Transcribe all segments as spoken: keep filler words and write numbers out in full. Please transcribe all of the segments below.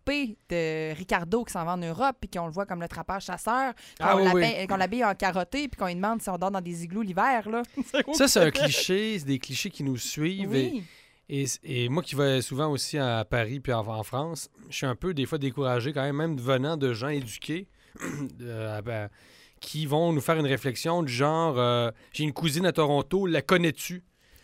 poupée de Ricardo qui s'en va en Europe puis qu'on le voit comme le trappeur-chasseur, qu'on, Ah, oui, l'habille, oui. qu'on l'habille en carotté puis qu'on lui demande si on dort dans des igloos l'hiver. Là. Ça, c'est un cliché. C'est des clichés qui nous suivent. Oui. Et, et, et moi qui vais souvent aussi à Paris puis en, en France, je suis un peu des fois découragé quand même, même venant de gens éduqués euh, ben, qui vont nous faire une réflexion du genre euh, j'ai une cousine à Toronto, la connais-tu?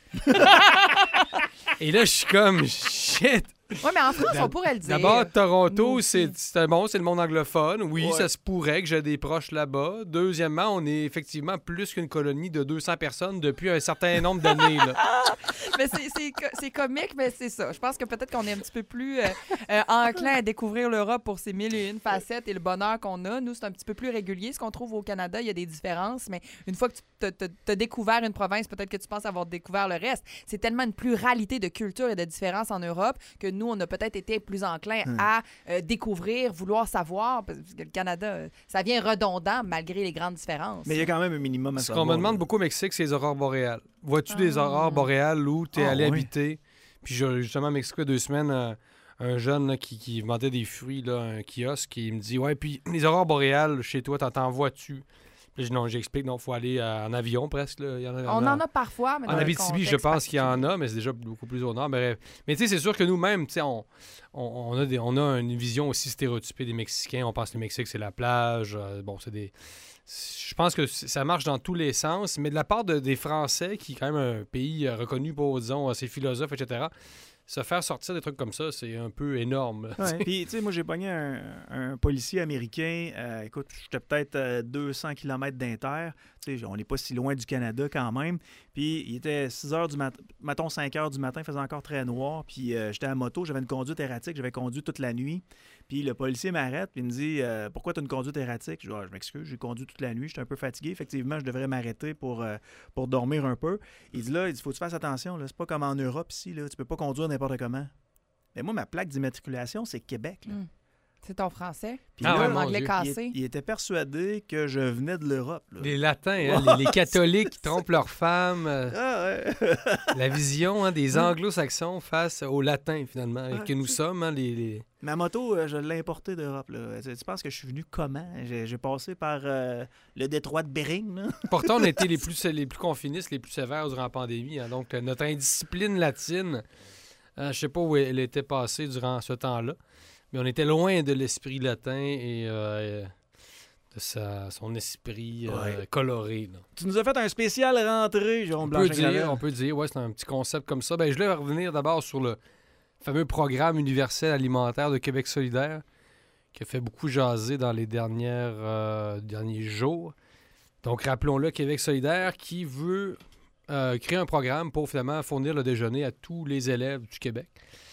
Et là, je suis comme shit. Oui, mais en France, on pourrait le dire. D'abord, Toronto, Nous c'est, aussi. c'est bon, c'est le monde anglophone. Oui, Ouais. ça se pourrait que j'ai des proches là-bas. Deuxièmement, on est effectivement plus qu'une colonie de deux cents personnes depuis un certain nombre d'années. Là. Mais c'est, c'est, co- c'est comique, mais c'est ça. Je pense que peut-être qu'on est un petit peu plus euh, euh, enclin à découvrir l'Europe pour ses mille et une facettes et le bonheur qu'on a. Nous, c'est un petit peu plus régulier. Ce qu'on trouve au Canada, il y a des différences, mais une fois que tu as découvert une province, peut-être que tu penses avoir découvert le reste. C'est tellement une pluralité de cultures et de différences en Europe que nous, on a peut-être été plus enclin Hmm. à euh, découvrir, vouloir savoir, parce que le Canada, euh, ça vient redondant malgré les grandes différences. Mais il y a quand même un minimum à Ce savoir. qu'on me demande là. beaucoup au Mexique, c'est les aurores boréales. Vois-tu des Ah. aurores boréales où tu es Ah, allé oui. habiter? Puis j'ai justement au Mexique il y a deux semaines, euh, un jeune là, qui, qui vendait des fruits, là, un kiosque, qui me dit ouais, puis les aurores boréales chez toi, t'en, t'en vois-tu? Puis je- non, j'explique, non, il faut aller euh, en avion presque. Là. Il y en a, On en a parfois, mais En dans un Abitibi, je contexte pense qu'il y en particulier. a, mais c'est déjà beaucoup plus au nord. Mais, mais tu sais, c'est sûr que nous-mêmes, tu sais, on, on, on a des- on a une vision aussi stéréotypée des Mexicains. On pense que le Mexique, c'est la plage. euh, bon, c'est des... Je pense que c- ça marche dans tous les sens, mais de la part de- des Français, qui est quand même un pays euh, reconnu pour, disons, ses philosophes, et cetera, se faire sortir des trucs comme ça, c'est un peu énorme. là. Ouais. Puis, tu sais, moi, j'ai pogné un, un policier américain. euh, écoute, j'étais peut-être euh, deux cents kilomètres d'inter. Tu sais, on n'est pas si loin du Canada quand même. Puis, il était six heures du matin, mettons cinq heures du matin, il faisait encore très noir. Puis, euh, j'étais à moto, j'avais une conduite erratique, j'avais conduit toute la nuit. Puis, le policier m'arrête, puis il me dit euh, pourquoi tu as une conduite erratique? Je dis ah, je m'excuse, j'ai conduit toute la nuit, j'étais un peu fatigué. Effectivement, je devrais m'arrêter pour, euh, pour dormir un peu. Il dit là, il dit faut que tu fasses attention, là. C'est pas comme en Europe ici, là. Tu peux pas conduire n'importe comment. Mais moi, ma plaque d'immatriculation, c'est Québec. Là. Hmm. C'est ton français? Puis Ah là, ouais, Ton mon anglais Dieu. cassé? il, il était persuadé que je venais de l'Europe. là. Les latins, hein, les, les catholiques qui trompent leurs femmes. euh, Ah ouais. la vision hein, des anglo-saxons face aux latins, finalement, Ouais, que nous c'est- sommes, hein, les... les... Ma moto, euh, je l'ai importée d'Europe. Là. Tu tu penses que je suis venu comment? J'ai, j'ai passé par euh, le détroit de Bering. Là. Pourtant, on a été les plus, les plus confinistes, les plus sévères durant la pandémie. hein. Donc, euh, notre indiscipline latine, euh, je sais pas où elle était passée durant ce temps-là, mais on était loin de l'esprit latin et euh, de sa, son esprit euh, Ouais. coloré. là. Tu nous as fait un spécial rentrée, Jérôme On peut Blanchet-Gravel. dire, on peut dire, ouais, c'est un petit concept comme ça. Ben, je voulais revenir d'abord sur le fameux programme universel alimentaire de Québec solidaire qui a fait beaucoup jaser dans les dernières, euh, derniers jours. Donc, rappelons-le, Québec solidaire qui veut euh, créer un programme pour finalement fournir le déjeuner à tous les élèves du Québec.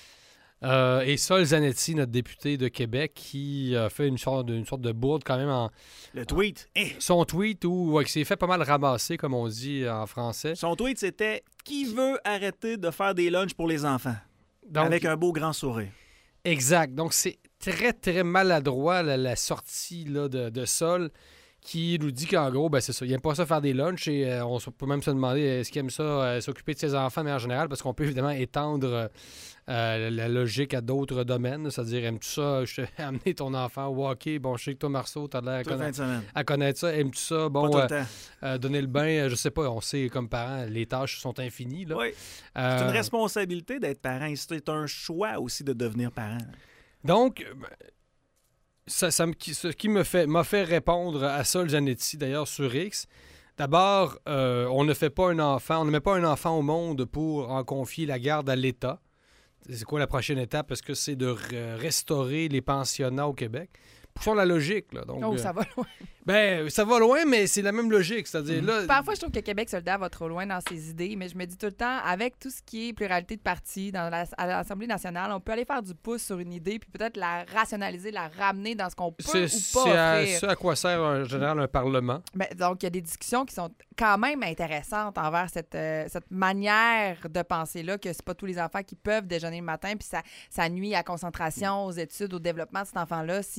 Euh, et Sol Zanetti, notre député de Québec, qui a fait une sorte de, une sorte de bourde quand même en Le tweet. Eh, son tweet où ouais, qui s'est fait pas mal ramasser, comme on dit en français. Son tweet, c'était « Qui veut arrêter de faire des lunchs pour les enfants? » Donc, Avec un beau grand sourire. Exact. Donc, c'est très, très maladroit, la, la sortie là, de, de Sol, qui nous dit qu'en gros, ben, c'est ça. Il n'aime pas ça faire des lunchs et euh, on peut même se demander est-ce qu'il aime ça euh, s'occuper de ses enfants, mais en général, parce qu'on peut évidemment étendre euh, la logique à d'autres domaines. C'est-à-dire, aimes-tu ça, je t'ai amené ton enfant au hockey? Bon, je sais que toi, Marceau, t'as l'air à, Toute fin conna- de semaine. à connaître ça. Aimes-tu ça? Bon, Pas tout euh, le temps. euh, donner le bain, euh, je sais pas, on sait comme parents, les tâches sont infinies. Là. Oui. Euh, C'est une responsabilité d'être parent. et C'est un choix aussi de devenir parent. Donc, euh, ça, ça me- qui- ce qui me fait, m'a fait répondre à Sol Zanetti, d'ailleurs, sur X. D'abord, euh, on ne fait pas un enfant, on ne met pas un enfant au monde pour en confier la garde à l'État. C'est quoi la prochaine étape? Est-ce que c'est de re- restaurer les pensionnats au Québec? Poussons la logique, là. Donc, Oh, euh, ça va loin. ben, ça va loin, mais c'est la même logique. C'est-à-dire, là... Parfois, je trouve que Québec solidaire va trop loin dans ses idées, mais je me dis tout le temps, avec tout ce qui est pluralité de partis dans la, à l'Assemblée nationale, on peut aller faire du pouce sur une idée puis peut-être la rationaliser, la ramener dans ce qu'on peut C'est, ou pas c'est à, offrir. ce à quoi sert en général un Parlement. Ben, donc, il y a des discussions qui sont quand même intéressantes envers cette, euh, cette manière de penser-là, que c'est pas tous les enfants qui peuvent déjeuner le matin, puis ça, ça nuit à la concentration, aux études, au développement de cet enfant-là, si ça va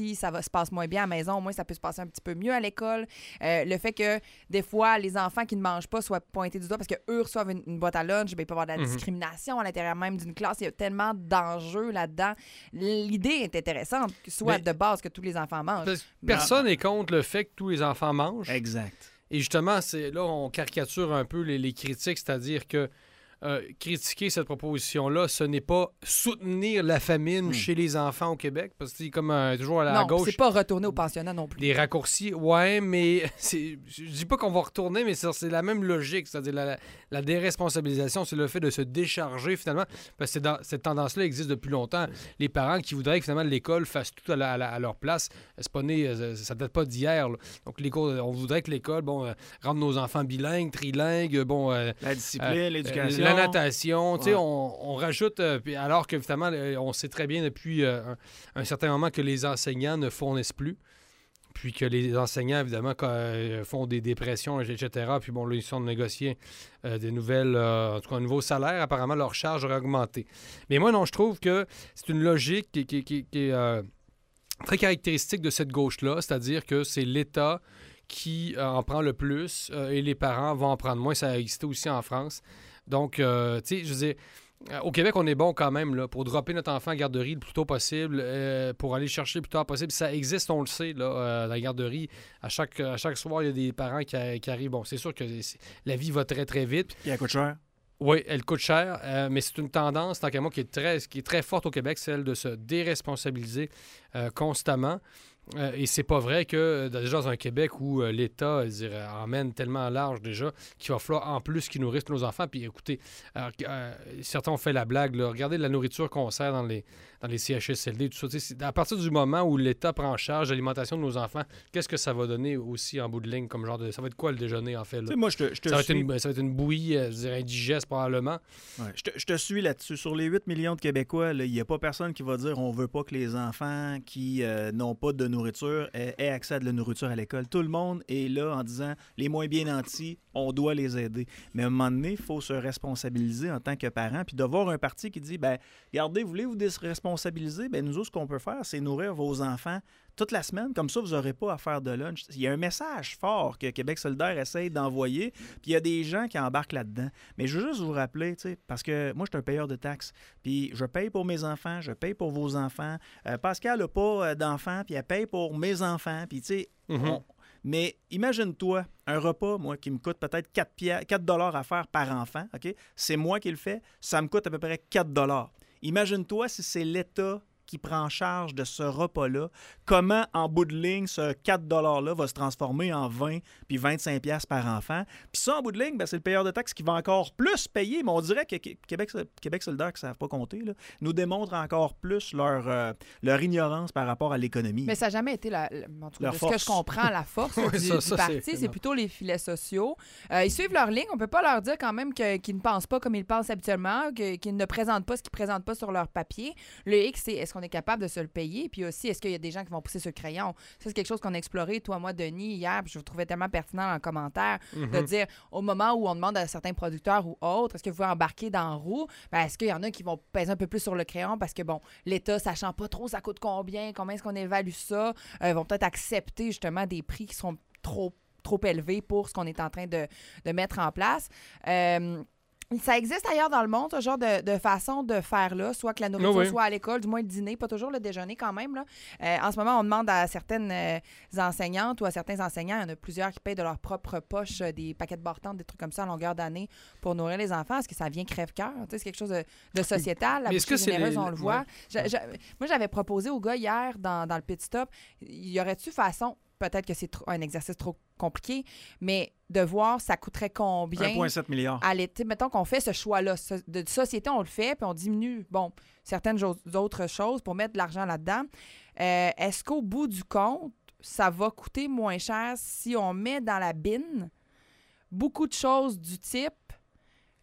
se passe moins bien à la maison, au moins ça peut se passer un petit peu mieux à l'école. Euh, le fait que des fois, les enfants qui ne mangent pas soient pointés du doigt parce qu'eux reçoivent une, une boîte à lunch, ben, il peut y avoir de la Mhm. discrimination à l'intérieur même d'une classe. Il y a tellement d'enjeux là-dedans. L'idée est intéressante, que soit Mais- de base que tous les enfants mangent. Parce que Personne n'est contre le fait que tous les enfants mangent. Exact. Et justement, c'est là, on caricature un peu les, les critiques, c'est-à-dire que euh, critiquer cette proposition-là, ce n'est pas soutenir la famine Mm. chez les enfants au Québec, parce que c'est comme euh, toujours à la non, gauche. c'est pas retourner au pensionnat non plus. Des raccourcis, ouais, mais c'est, je dis pas qu'on va retourner, mais c'est, c'est la même logique, c'est-à-dire la, la déresponsabilisation, c'est le fait de se décharger finalement, parce que c'est dans- cette tendance-là existe depuis longtemps. Les parents qui voudraient que finalement l'école fasse tout à, la- à la- à leur place, c'est pas né, euh, ça date pas d'hier. Là. Donc les cours, on voudrait que l'école, bon, euh, rende nos enfants bilingues, trilingues, bon. euh, La discipline, euh, l'éducation. la natation, tu sais, Ouais. on, on rajoute, euh, puis alors que finalement, euh, on sait très bien depuis euh, un, un certain moment que les enseignants ne fournissent plus, puis que les enseignants, évidemment, quand, euh, font des dépressions, et cetera. Puis bon, là, ils sont de négocier euh, des nouvelles, euh, en tout cas, un nouveau salaire. Apparemment, leur charge aurait augmenté. Mais moi, non, je trouve que c'est une logique qui, qui- qui- qui est euh, très caractéristique de cette gauche-là, c'est-à-dire que c'est l'État qui euh, en prend le plus euh, et les parents vont en prendre moins. Ça a existé aussi en France. Donc, euh, tu sais, je veux dire, euh, au Québec, on est bon quand même là, pour dropper notre enfant en garderie le plus tôt possible, euh, pour aller le chercher le plus tard possible. Ça existe, on le sait, là, euh, dans la garderie. À chaque, à chaque soir, il y a des parents qui, a- qui arrivent. Bon, c'est sûr que c'est- la vie va très, très vite. Puis elle coûte cher. Oui, elle coûte cher, euh, mais c'est une tendance, tant qu'à moi, qui est, très, qui est très forte au Québec, celle de se déresponsabiliser euh, constamment. Euh, et c'est pas vrai que, euh, déjà dans un Québec où euh, l'État, je dirais, emmène tellement large déjà qu'il va falloir en plus qu'ils nourrissent nos enfants. Puis écoutez, alors, euh, certains ont fait la blague, là, regardez la nourriture qu'on sert dans les, dans les C H S L D, tout ça. Tu sais, c'est- à partir du moment où l'État prend en charge l'alimentation de nos enfants, qu'est-ce que ça va donner aussi en bout de ligne comme genre de... Ça va être quoi le déjeuner en fait? Là? Tu sais, moi, je te, je te Ça va, être suis. une, ça va être une bouillie, euh, je dirais, indigeste probablement. Ouais, Je te, je te suis là-dessus. Sur les huit millions de Québécois, là, il n'y a pas personne qui va dire on veut pas que les enfants qui euh, n'ont pas de nourriture aient, aient accès à de la nourriture à l'école. Tout le monde est là en disant les moins bien nantis, on doit les aider. Mais à un moment donné, il faut se responsabiliser en tant que parent. Puis de voir un parti qui dit ben regardez, vous voulez vous déresponsabiliser? Ben nous autres, ce qu'on peut faire, c'est nourrir vos enfants toute la semaine. Comme ça, vous n'aurez pas à faire de lunch. Il y a un message fort que Québec solidaire essaye d'envoyer. Puis il y a des gens qui embarquent là-dedans. Mais je veux juste vous rappeler, tu sais, parce que moi, je suis un payeur de taxes. Puis je paye pour mes enfants, je paye pour vos enfants. Euh, Pascal n'a pas euh, d'enfants, puis elle paye pour mes enfants. Puis tu sais, Mhm. on- mais imagine-toi, un repas, moi, qui me coûte peut-être quatre dollars à faire par enfant, OK? C'est moi qui le fais, ça me coûte à peu près quatre dollars. Imagine-toi si c'est l'État qui prend en charge de ce repas-là, comment, en bout de ligne, ce quatre dollars-là va se transformer en vingt puis vingt-cinq piastres par enfant. Puis ça, en bout de ligne, ben, c'est le payeur de taxes qui va encore plus payer. Mais on dirait que Qué- Québec, Québec solidaire, qui ne savent pas compter, là, nous démontre encore plus leur, euh, leur ignorance par rapport à l'économie. Mais ça n'a jamais été, la, la- en tout cas, Leur de ce que force. je comprends, la force Oui, du, ça, du ça, parti. c'est- C'est plutôt les filets sociaux. Euh, ils suivent leur ligne. On ne peut pas leur dire quand même que- qu'ils ne pensent pas comme ils pensent habituellement, que- qu'ils ne présentent pas ce qu'ils ne présentent pas sur leur papier. Le X, c'est est-ce qu'on est capable de se le payer? Puis aussi, est-ce qu'il y a des gens qui vont pousser sur le crayon? Ça, c'est quelque chose qu'on a exploré, toi, moi, Denis, hier, puis je vous trouvais tellement pertinent dans le commentaire, de Mhm. dire, au moment où on demande à certains producteurs ou autres, est-ce que vous pouvez embarquer dans la roue? Ben, est-ce qu'il y en a qui vont peser un peu plus sur le crayon parce que, bon, l'État, sachant pas trop ça coûte combien, combien est-ce qu'on évalue ça, euh, vont peut-être accepter justement des prix qui seront trop, trop élevés pour ce qu'on est en train de, de mettre en place. Euh, Ça existe ailleurs dans le monde, ce genre de, de façon de faire là, soit que la nourriture Oh oui. soit à l'école, du moins le dîner, pas toujours le déjeuner quand même. Là. Euh, en ce moment, on demande à certaines euh, enseignantes ou à certains enseignants, il y en a plusieurs qui payent de leur propre poche euh, des paquets de bartendes, des trucs comme ça à longueur d'année pour nourrir les enfants. Est-ce que ça vient crève-cœur? Tu sais, c'est quelque chose de, de sociétal. La Mais est-ce que bouchée c'est généreuse, les- on le voit. ouais. J'a- j'a- moi, j'avais proposé au gars hier dans, dans le pit stop, y aurait-tu façon, peut-être que c'est trop- un exercice trop compliqué, mais de voir ça coûterait combien un virgule sept milliard. à l'été. Mettons qu'on fait ce choix-là. So- De société, on le fait, puis on diminue, bon, certaines jo- autres choses pour mettre de l'argent là-dedans. Euh, est-ce qu'au bout du compte, ça va coûter moins cher si on met dans la bine beaucoup de choses du type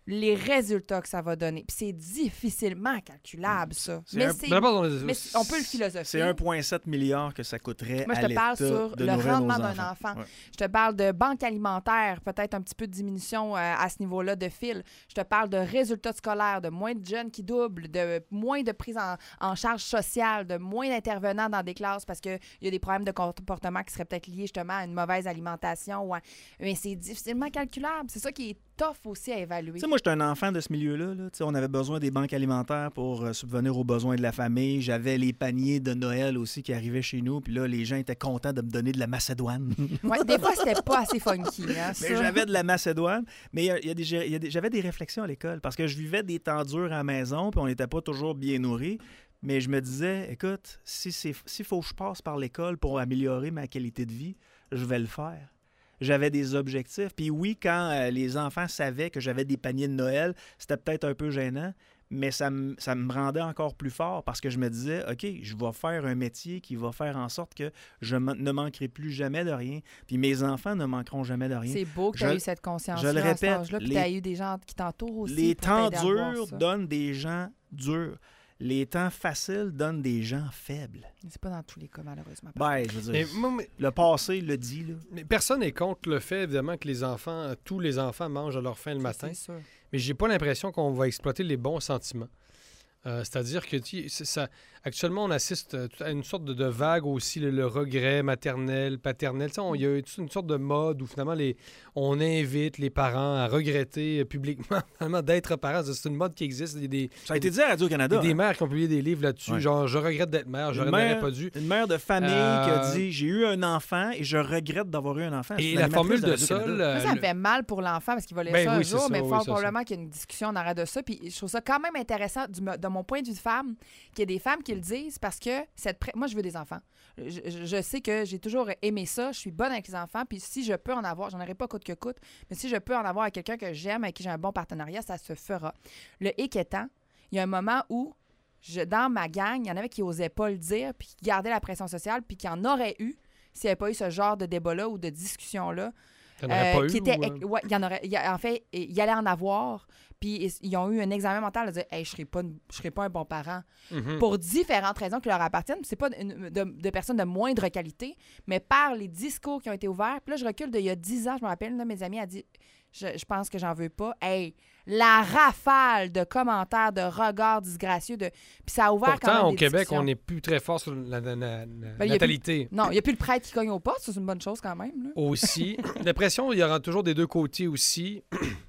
les résultats que ça va donner. Puis c'est difficilement calculable, ça. C'est Mais, un- c'est, Mais d'abord, on- mais on peut le philosopher. C'est un virgule sept milliard que ça coûterait Moi, je à te parle l'État sur de le nourrir rendement nos d'un enfant. Ouais. Je te parle de banque alimentaire, peut-être un petit peu de diminution euh, à ce niveau-là de fil. Je te parle de résultats scolaires, de moins de jeunes qui doublent, de moins de prise en, en charge sociale, de moins d'intervenants dans des classes parce qu'il y a des problèmes de comportement qui seraient peut-être liés justement à une mauvaise alimentation. Ou à... Mais c'est difficilement calculable. C'est ça qui est tough aussi à évaluer. Tu sais, moi, j'étais un enfant de ce milieu-là. Là. Tu sais, on avait besoin des banques alimentaires pour euh, subvenir aux besoins de la famille. J'avais les paniers de Noël aussi qui arrivaient chez nous. Puis là, les gens étaient contents de me donner de la macédoine. Ouais, des fois, c'était pas assez funky. Hein, ça. Mais j'avais de la macédoine. Mais il y a- il y a des- il y a des- j'avais des réflexions à l'école parce que je vivais des temps durs à la maison puis on n'était pas toujours bien nourris. Mais je me disais, écoute, si c'est, s'il faut que je passe par l'école pour améliorer ma qualité de vie, je vais le faire. J'avais des objectifs. Puis oui, quand euh, les enfants savaient que j'avais des paniers de Noël, c'était peut-être un peu gênant, mais ça me, ça me rendait encore plus fort parce que je me disais, OK, je vais faire un métier qui va faire en sorte que je man- ne manquerai plus jamais de rien. Puis mes enfants ne manqueront jamais de rien. C'est beau que tu Je- aies eu cette conscience-là. je le à cet répète, âge-là, puis les- tu as eu des gens qui t'entourent aussi. Les pour temps t'aider à voir durs ça. donnent des gens durs. Les temps faciles donnent des gens faibles. C'est pas dans tous les cas, malheureusement. Ben, je veux Mais dire, moi, mais- le passé le dit, là. mais personne n'est contre le fait, évidemment, que les enfants, tous les enfants mangent à leur faim le matin. C'est sûr. Mais j'ai pas l'impression qu'on va exploiter les bons sentiments. Euh, c'est-à-dire que tu- c'est ça, actuellement, on assiste euh, à une sorte de, de vague aussi, le, le regret maternel, paternel. Tu sais, on- il y a toute une sorte de mode où finalement les, on invite les parents à regretter euh, publiquement finalement, d'être parents. C'est une mode qui existe. Il y a des, Ça a été dit à Radio-Canada. il y a des hein. mères qui ont publié des livres là-dessus, Ouais. genre « Je regrette d'être mère, je Une n'aurais mère- pas dû ». Une mère de famille qui a Euh, dit « J'ai eu un enfant et je regrette d'avoir eu un enfant. » C'est Et une la animatrice formule de Radio-Canada. sol... Moi, euh, ça me le- fait mal pour l'enfant parce qu'il va lire Ben ça un oui, c'est jour, ça, mais oui, fort c'est ça. probablement qu'il y a une discussion en arrêt de ça. Puis je trouve ça quand même intéressant du, de mon point de vue de femme qu'il y ait des femmes qui le disent parce que cette pré- moi, je veux des enfants. Je, je- je sais que j'ai toujours aimé ça. Je suis bonne avec les enfants. Puis si je peux en avoir, j'en aurai pas coûte que coûte, mais si je peux en avoir avec quelqu'un que j'aime, avec qui j'ai un bon partenariat, ça se fera. Le hic étant, il y a un moment où je, dans ma gang, il y en avait qui n'osaient pas le dire, puis qui gardaient la pression sociale, puis qui en auraient eu s'il n'y avait pas eu ce genre de débat-là ou de discussion-là. T'en aurais Euh, pas qui eu, était, ou, euh? ouais, il y en aurait, il y a- en fait, il y allait en avoir, puis ils, ils ont eu un examen mental de dire, hey, je serai pas, une- je serai pas un bon parent, Mhm. pour différentes raisons qui leur appartiennent. C'est pas une- de, de personnes de moindre qualité, mais par les discours qui ont été ouverts. Puis là, je recule d'il y a dix ans, je me rappelle, une de mes amies a dit, je, je pense que j'en veux pas. Hey, la rafale de commentaires, de regards disgracieux, de, puis ça a ouvert quand même Pourtant, au des Québec, discussions. on n'est plus très fort sur la, la- la- la Ben, il y a natalité. Non, il n'y a plus le prêtre qui cogne au poste, ça, c'est une bonne chose quand même. Là. Aussi. L'impression, il y aura toujours des deux côtés aussi.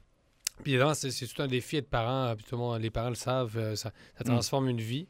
Puis évidemment, c'est c'est tout un défi être parent. Puis tout le monde, les parents le savent, euh, ça, ça transforme une vie.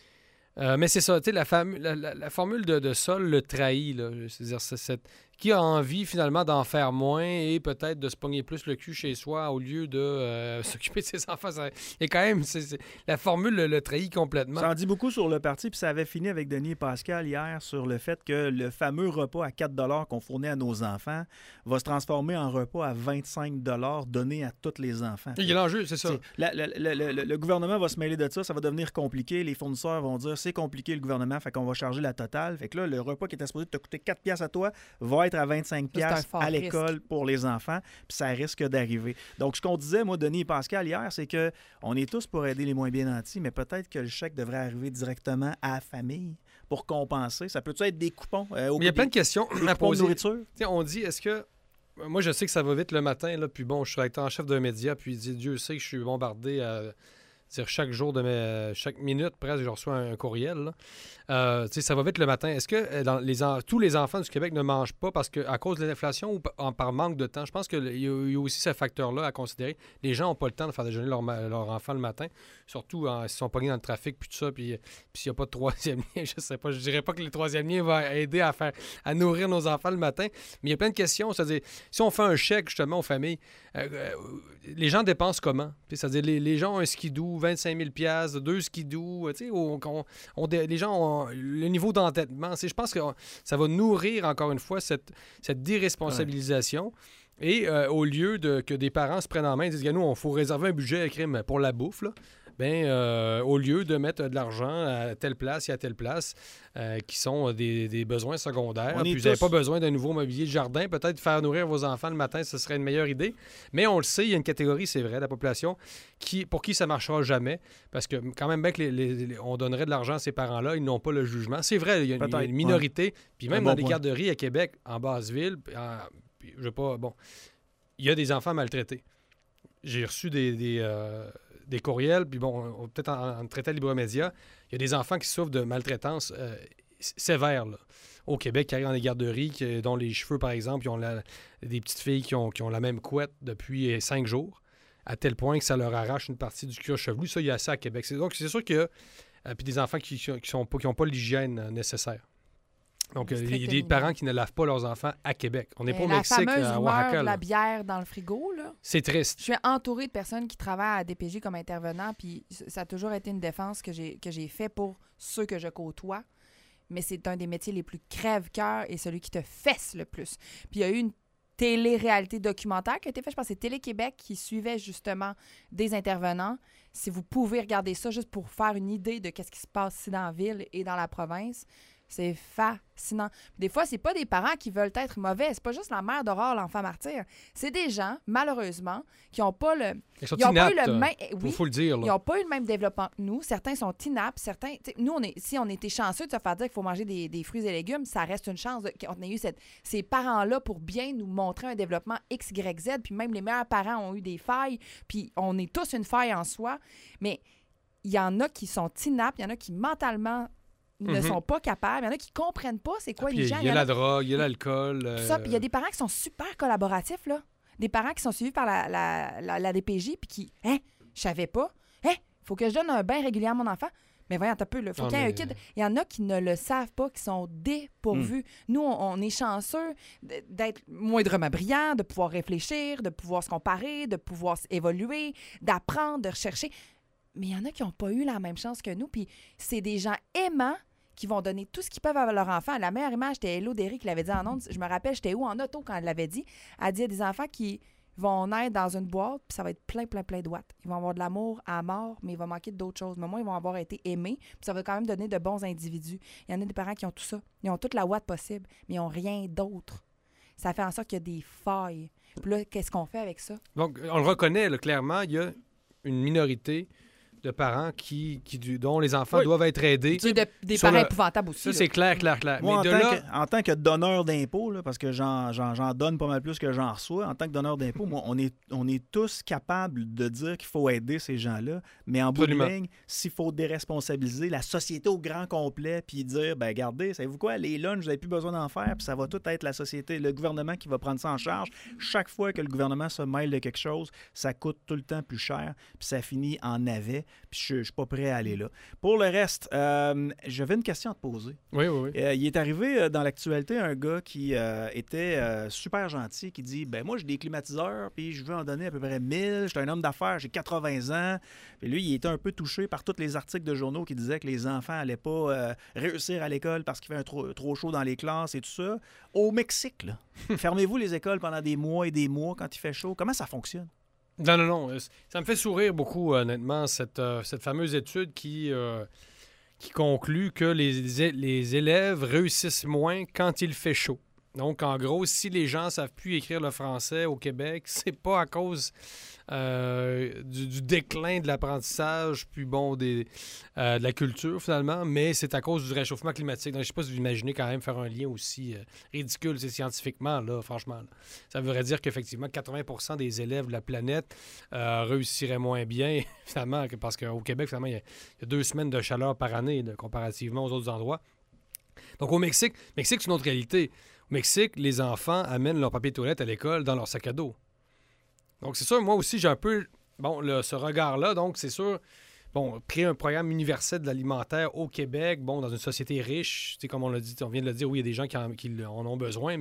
Euh, mais c'est ça, tu sais, la, fam- la, la- la formule de, de Sol le trahit. là. C'est-à-dire, c'est cette... qui a envie finalement d'en faire moins et peut-être de se pogner plus le cul chez soi au lieu de euh, s'occuper de ses enfants. Ça... Et quand même, c'est, c'est- la formule le, le trahit complètement. Ça en dit beaucoup sur le parti, puis ça avait fini avec Denis et Pascal hier sur le fait que le fameux repas à quatre dollars qu'on fournit à nos enfants va se transformer en repas à vingt-cinq dollars donné à tous les enfants. Il y a l'enjeu, c'est ça. T'sais, la- la- la- la- le, le gouvernement va se mêler de ça, ça va devenir compliqué. Les fournisseurs vont dire c'est compliqué le gouvernement, fait qu'on va charger la totale. Fait que là, le repas qui était supposé te coûter quatre piastres à toi va être à vingt-cinq C'est un piastres fort à l'école pour les enfants, puis ça risque d'arriver. Donc, ce qu'on disait, moi, Denis et Pascal, hier, c'est que on est tous pour aider les moins bien nantis, mais peut-être que le chèque devrait arriver directement à la famille pour compenser. Ça peut-tu être des coupons? euh, au Mais il y a des- plein de questions des à coupons de poser. nourriture? T'sais, on dit, est-ce que... Moi, je sais que ça va vite le matin, là, puis bon, je suis rédacteur en chef d'un média, puis Dieu sait que je suis bombardé à dire chaque jour de mes... Chaque minute, presque, je reçois un, un courriel. Là. Euh, tu sais, ça va vite le matin. Est-ce que euh, dans les en- tous les enfants du Québec ne mangent pas parce que, à cause de l'inflation ou p- en- par manque de temps? Je pense qu'il y, a- il y a aussi ce facteur-là à considérer. Les gens n'ont pas le temps de faire déjeuner leur, ma- leur enfant le matin, surtout hein, s'ils sont pognés dans le trafic puis tout ça, puis, puis s'il n'y a pas de troisième lien, je sais pas, je dirais pas que le troisième lien va aider à faire à nourrir nos enfants le matin, mais il y a plein de questions. C'est-à-dire, si on fait un chèque justement aux familles, euh, euh, les gens dépensent comment? Puis, c'est-à-dire, les, les gens ont un skidoo, vingt-cinq mille piastres, deux skidoos, tu sais, on, on- on dé- les gens ont le niveau d'entêtement. C'est- Je pense que on- ça va nourrir encore une fois cette, cette déresponsabilisation. Et euh, au lieu de que des parents se prennent en main et disent, nous, il faut réserver un budget crime pour la bouffe, là. ben, euh, au lieu de mettre de l'argent à telle place et à telle place, euh, qui sont des, des besoins secondaires, On est puis vous n'avez tous- pas besoin d'un nouveau mobilier de jardin, peut-être faire nourrir vos enfants le matin, ce serait une meilleure idée. Mais on le sait, il y a une catégorie, c'est vrai, de la population, qui, pour qui ça ne marchera jamais, parce que quand même bien que les, les- les- on donnerait de l'argent à ces parents-là, ils n'ont pas le jugement. C'est vrai, il y a une, il y a Peut-être, une minorité, puis même Un dans bon des point. garderies à Québec, en basse-ville, puis en- puis je veux pas, bon, il y a des enfants maltraités. J'ai reçu des, des, euh, des courriels, puis bon, on- peut-être en, en traitant Libre Média, il y a des enfants qui souffrent de maltraitance euh, s- sévère, là. Au Québec, qui arrivent dans les garderies, qui- dont les cheveux, par exemple, ils ont la- des petites filles qui ont, qui ont la même couette depuis euh, cinq jours, à tel point que ça leur arrache une partie du cuir chevelu. Ça, il y a ça à Québec. C'est- donc, c'est sûr qu'il y a euh, puis des enfants qui n'ont qui sont pas, qui ont pas l'hygiène euh, nécessaire. Donc, euh, il y a Strict des minimum. parents qui ne lavent pas leurs enfants à Québec. On n'est Mais pas au la Mexique, fameuse à rumeur Oaxaca. de la là. bière dans le frigo, là. C'est triste. Je suis entourée de personnes qui travaillent à D P J comme intervenant, puis ça a toujours été une défense que j'ai que j'ai fait pour ceux que je côtoie. Mais c'est un des métiers les plus crève-cœur et celui qui te fesse le plus. Puis il y a eu une télé-réalité documentaire qui a été faite, je pense que c'est Télé-Québec qui suivait justement des intervenants. Si vous pouvez regarder ça juste pour faire une idée de qu'est-ce qui se passe ici dans la ville et dans la province, c'est fascinant. Des fois, c'est pas des parents qui veulent être mauvais. C'est pas juste la mère d'Aurore, l'enfant martyr. C'est des gens, malheureusement, qui n'ont pas le... Ils sont Ils n'ont pas eu inaptes, le euh, même... faut, Oui, faut le dire. ils Là. n'ont pas eu le même développement que nous. Certains sont inaptes, certains... t'sais, nous, on est, si on était chanceux de se faire dire qu'il faut manger des, des fruits et légumes, ça reste une chance de- qu'on ait eu cette, ces parents-là pour bien nous montrer un développement X, Y, Z. Puis même les meilleurs parents ont eu des failles. Puis on est tous une faille en soi. Mais il y en a qui sont inaptes, il y en a qui mentalement ne Mhm. sont pas capables, il y en a qui comprennent pas c'est quoi Puis les Il gens. y a la drogue, il y a l'alcool. Tout euh, ça. Puis il y a des parents qui sont super collaboratifs, là. Des parents qui sont suivis par la, la, la, la D P J, puis qui, hein, je savais pas. Hein, faut que je donne un bain régulier à mon enfant. Mais voyons, t'as peu, là. Faut Non, qu'il y ait un mais- kid. Il y en a qui ne le savent pas, qui sont dépourvus. Nous, on, on est chanceux d- d'être moindrement brillants, de pouvoir réfléchir, de pouvoir se comparer, de pouvoir s- évoluer, d'apprendre, de rechercher. Mais il y en a qui n'ont pas eu la même chance que nous. Puis c'est des gens aimants qui vont donner tout ce qu'ils peuvent à leur enfant. La meilleure image, c'était Hello Derry qui l'avait dit en ondes. Je me rappelle, j'étais où en auto quand elle l'avait dit. Elle dit à des enfants qui vont naître dans une boîte, puis ça va être plein, plein, plein de watts. Ils vont avoir de l'amour à mort, mais il va manquer d'autres choses. Mais au moins, ils vont avoir été aimés, puis ça va quand même donner de bons individus. Il y en a des parents qui ont tout ça. Ils ont toute la watt possible, mais ils n'ont rien d'autre. Ça fait en sorte qu'il y a des failles. Puis là, qu'est-ce qu'on fait avec ça? Donc, on le reconnaît, là, clairement, il y a une minorité de parents qui, qui, du- dont les enfants Oui. doivent être aidés. C'est de- des sur parents le- épouvantables aussi. Ça, là. c'est clair, clair, clair. Moi, en, Mais de tant là, que, en tant que donneur d'impôts, là, parce que j'en, j'en- j'en donne pas mal plus que j'en reçois, en tant que donneur d'impôts, moi, on est, on est tous capables de dire qu'il faut aider ces gens-là, mais en bout de Absolument. ligne, s'il faut déresponsabiliser la société au grand complet, puis dire, ben regardez, savez-vous quoi, les lunchs, vous n'avez plus besoin d'en faire, puis ça va tout être la société, le gouvernement qui va prendre ça en charge. Chaque fois que le gouvernement se mêle de quelque chose, ça coûte tout le temps plus cher, puis ça finit en navet, puis je ne suis pas prêt à aller là. Pour le reste, euh, j'avais une question à te poser. oui, oui, oui. Euh, il est arrivé euh, dans l'actualité un gars qui euh, était euh, super gentil, qui dit ben moi j'ai des climatiseurs, puis je veux en donner à peu près mille. J'étais un homme d'affaires, j'ai quatre-vingts ans. Puis lui, il était un peu touché par tous les articles de journaux qui disaient que les enfants n'allaient pas euh, réussir à l'école parce qu'il fait un trop, trop chaud dans les classes et tout ça. Au Mexique, là, fermez-vous les écoles pendant des mois et des mois quand il fait chaud. Comment ça fonctionne? Non, non, non. euh, Ça me fait sourire beaucoup, honnêtement, cette, euh, cette fameuse étude qui, euh, qui conclut que les, é- les élèves réussissent moins quand il fait chaud. Donc, en gros, si les gens ne savent plus écrire le français au Québec, c'est pas à cause euh, du, du déclin de l'apprentissage, puis bon, des, euh, de la culture, finalement, mais c'est à cause du réchauffement climatique. Donc, je ne sais pas si vous imaginez quand même faire un lien aussi euh, ridicule, c'est scientifiquement, là, franchement. là. Ça voudrait dire qu'effectivement, quatre-vingts pour cent des élèves de la planète euh, réussiraient moins bien, finalement, que- parce qu'au Québec, finalement, il y, a, il y a deux semaines de chaleur par année, là, comparativement aux autres endroits. Donc, au Mexique, Mexique, c'est une autre réalité. Au Mexique, les enfants amènent leur papier de toilette à l'école dans leur sac à dos. Donc, c'est sûr, moi aussi, j'ai un peu bon, le- ce regard-là. Donc, c'est sûr, bon, créer un programme universel de l'alimentaire au Québec, bon, dans une société riche, tu sais, comme on l'a dit, on vient de le dire, oui, il y a des gens qui en, qui en ont besoin, mais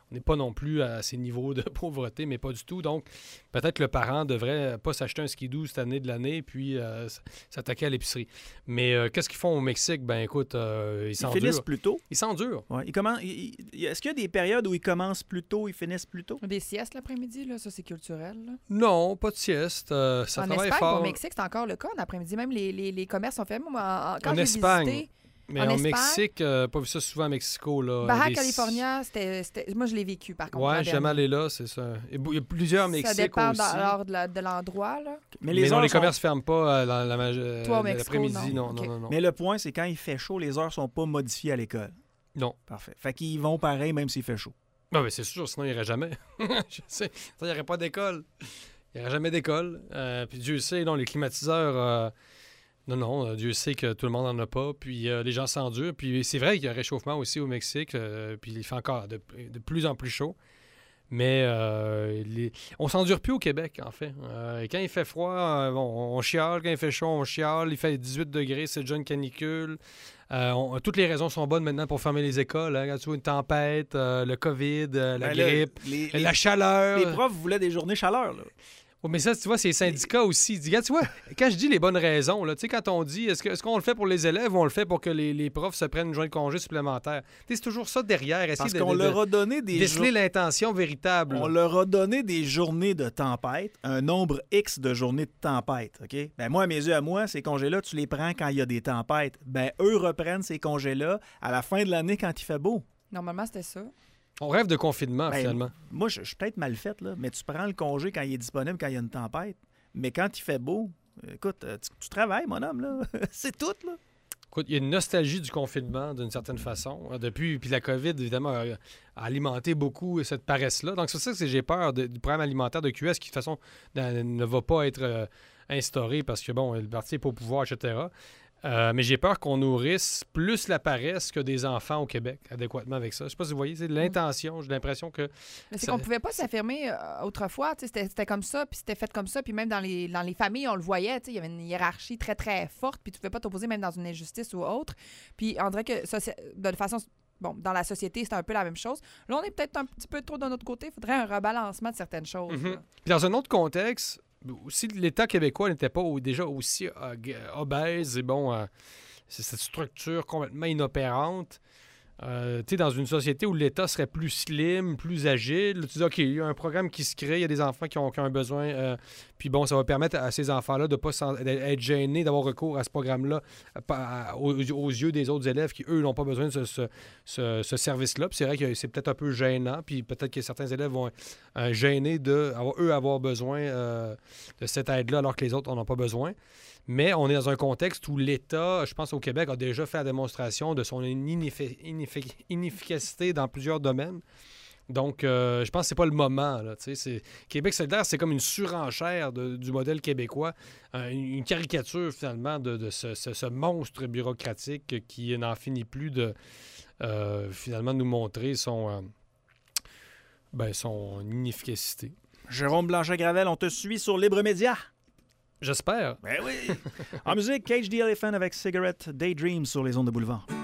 On n'est pas non plus à ces niveaux de pauvreté, mais pas du tout. Donc, peut-être que le parent devrait pas s'acheter un skidoo cette année de l'année puis euh, s'attaquer à l'épicerie. Mais euh, qu'est-ce qu'ils font au Mexique? Ben écoute, euh, ils Ils s'endurent. finissent plus tôt. Ils s'endurent. Ouais. Ils commen- ils- ils- Est-ce qu'il y a des périodes où ils commencent plus tôt, ils finissent plus tôt? Des siestes l'après-midi, là, ça, c'est culturel. Là. Non, pas de sieste. Euh, ça en travaille Espagne, fort. au Mexique, c'est encore le cas en après-midi. Même les, les, les commerces sont fermés. Moi, en- en- quand En j'ai Espagne. visité, Mais en au Espagne, Mexique, euh, pas vu ça souvent à Mexico. Là, Baja Des- California, c'était, c'était- moi, je l'ai vécu, par contre. Ouais, l'an j'ai jamais dernier. allé là, c'est ça. Il y a bou- il y a plusieurs Ça Mexiques dépend aussi. dans- alors, de, la- de l'endroit. Là. Mais, les non, heures les sont- commerces ferment pas euh, la, la, maj- euh, Toi, au Mexico, l'après-midi. non. Non, non, Ok. non, non. Mais le point, c'est quand il fait chaud, les heures sont pas modifiées à l'école. Non. Parfait. Fait qu'ils vont pareil même s'il fait chaud. Ah, ben, c'est sûr, sinon il n'y aurait jamais. Je sais. Il n'y aurait pas d'école. Il n'y aurait jamais d'école. Euh, puis Dieu sait, non, les climatiseurs. euh, Non, non, euh, Dieu sait que tout le monde n'en a pas. Puis euh, les gens s'endurent. Puis c'est vrai qu'il y a un réchauffement aussi au Mexique. euh, puis il fait encore de, de plus en plus chaud. Mais euh, les... on s'endure plus au Québec, en fait. Euh, quand il fait froid, euh, bon, on chiale. Quand il fait chaud, on chiale. Il fait dix-huit degrés, c'est déjà une canicule. Euh, on- toutes les raisons sont bonnes maintenant pour fermer les écoles. Hein. Quand tu vois une tempête, euh, le COVID, euh, la Ben là, grippe, les, la les- chaleur. les profs voulaient des journées chaleur. Là. Oui, mais ça, tu vois, c'est les syndicats aussi. Ils disent, regarde, tu vois, quand je dis les bonnes raisons, là, tu sais, quand on dit est-ce, que, est-ce qu'on le fait pour les élèves ou on le fait pour que les, les profs se prennent une journée de congé supplémentaire? Tu sais, c'est toujours ça derrière. Essayer Parce de, qu'on de- leur de a donné des déceler jours- l'intention véritable. on leur a donné des journées de tempête, un nombre X de journées de tempête. OK? Ben moi, à mes yeux, à moi, ces congés-là, tu les prends quand il y a des tempêtes. Ben eux reprennent ces congés-là à la fin de l'année quand il fait beau. Normalement, c'était ça. On rêve de confinement, Ben, finalement. Moi, je je suis peut-être mal faite, là, mais tu prends le congé quand il est disponible, quand il y a une tempête. Mais quand il fait beau, écoute, euh, tu, tu travailles, mon homme, là. C'est tout, là. Écoute, il y a une nostalgie du confinement, d'une certaine façon. Euh, Depuis, puis la COVID, évidemment, a, a alimenté beaucoup cette paresse-là. Donc, c'est pour ça que j'ai peur de- du programme alimentaire de Q S qui, de toute façon, ne, ne va pas être euh, instauré parce que, bon, le parti n'est pas au pouvoir, et cetera. Euh, mais j'ai peur qu'on nourrisse plus la paresse que des enfants au Québec, adéquatement avec ça. Je sais pas si vous voyez, c'est l'intention. J'ai l'impression que... Mais c'est Ça- qu'on pouvait pas s'affirmer euh, autrefois. tu sais, C'était, c'était comme ça, puis c'était fait comme ça. Puis même dans les, dans les familles, on le voyait. tu sais, Il y avait une hiérarchie très, très forte. Puis tu pouvais pas t'opposer même dans une injustice ou autre. Puis on dirait que soci- de façon... Bon, dans la société, c'est un peu la même chose. Là, on est peut-être un petit peu trop de notre côté. Il faudrait un rebalancement de certaines choses. Mhm. là. Puis dans un autre contexte, si l'État québécois n'était pas au- déjà aussi euh, g- obèse et bon, euh, c'est cette structure complètement inopérante, euh, tu sais, dans une société où l'État serait plus slim, plus agile, tu dis, OK, il y a un programme qui se crée, il y a des enfants qui ont, qui ont un besoin, euh, puis bon, ça va permettre à ces enfants-là de ne pas s'en- d'être gênés, d'avoir recours à ce programme-là euh, pas- à- aux, aux yeux des autres élèves qui, eux, n'ont pas besoin de ce, ce- ce- ce service-là. Puis c'est vrai que c'est peut-être un peu gênant, puis peut-être que certains élèves vont euh, gênés de, avoir, eux, avoir besoin euh, de cette aide-là alors que les autres n'en ont pas besoin. Mais on est dans un contexte où l'État, je pense au Québec, a déjà fait la démonstration de son ineffi- ineffi- inefficacité dans plusieurs domaines. Donc, euh, je pense que c'est pas le moment. Là, tu sais, c'est... Québec solidaire, c'est comme une surenchère de- du modèle québécois, euh, une une caricature finalement de, de ce, ce- ce monstre bureaucratique qui n'en finit plus de euh, finalement nous montrer son, euh, ben, son inefficacité. Jérôme Blanchet-Gravel, on te suit sur Libre Média. J'espère. Ben oui. En musique, Cage the Elephant avec Cigarette Daydream sur les ondes de Boulevard.